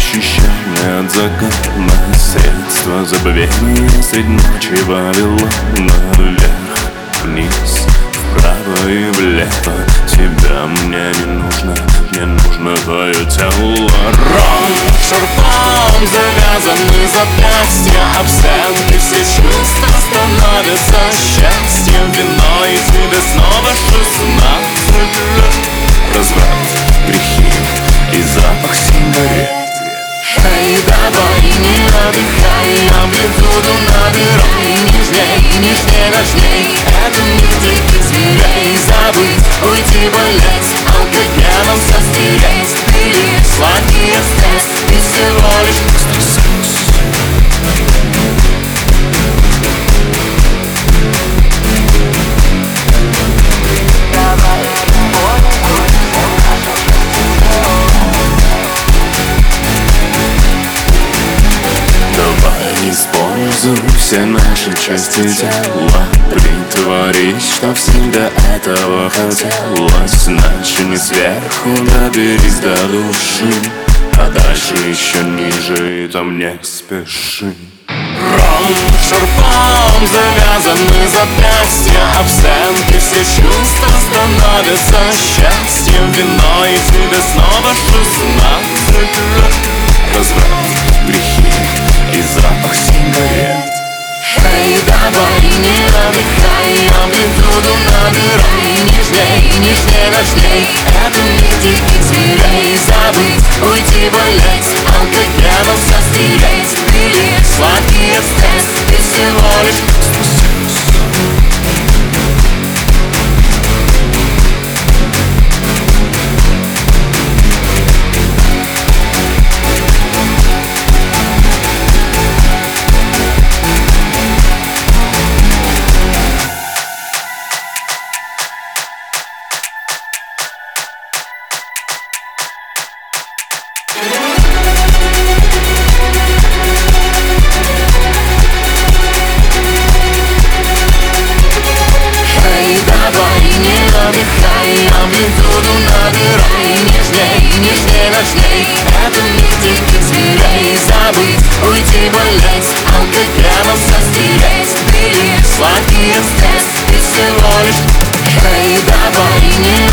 защищенное от закона средство забвения средь ночи повело наверх, вниз, вправо и влево. Тебя мне не нужно, мне нужно твое тело. Ром, шарфом завязаны запястья, абсент, и все чувства становятся счастьем. Вино, и тебе снова 16 лет. Разврат, грехи и запах сигарет. Эй, давай, не отдыхай, амплитуду набирай. Нежней, нежней, нежней, это мир диких зверей. Забыть, уйти, болеть, алкогеном все стереть. Пили сладкий стресс, и всего лишь быстрый секс. Используй все наши части тела. Притворись, что всегда этого хотелось. Значит, не сверху, доберись до души, а дальше еще ниже, и там не спеши. Ром, шарфом завязаны запястья, абсент, и все чувства становятся счастьем. Вино, и тебе снова 16 лет. Разврат, грехи и запах сигарет. Эй, давай, не отдыхай, амплитуду набирай. Нежней, нежней, нежней, это мир диких зверей. Забыть, уйти, болеть, алкогеном все стереть. Пили сладкий стресс, и всего лишь секс. Амплитуду набирай. Нежней, нежней, нежней, это мир диких зверей. Забыть, уйти, болеть, алкогеном все стереть. Пили сладкий стресс, и всего лишь. Эй, давай, не